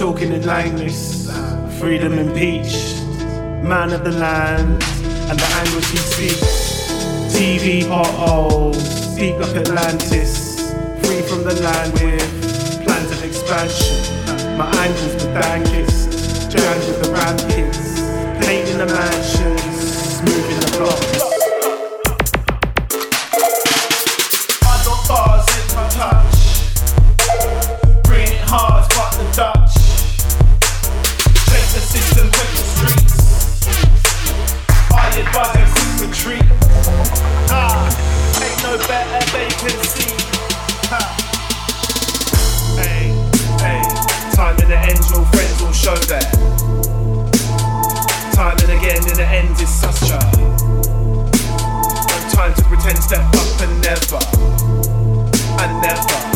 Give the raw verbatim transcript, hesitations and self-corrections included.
talking in language, freedom impeached, man of the land, and the anguish he seeks. T V potholes, deep like Atlantis, free from the land with plans of expansion. My angle's the dankest, jammed with the rampants, painting the mansions, moving the blocks. I got bars in my touch, bringing it hard, fuck the Dutch. Check the system, check the streets. I advise them quick retreat. Ah, ain't no better vacancy. Ha. Hey, hey, time in the end, your friends will show that. Time and again, in the end is such a no time to pretend, step up and never, and never.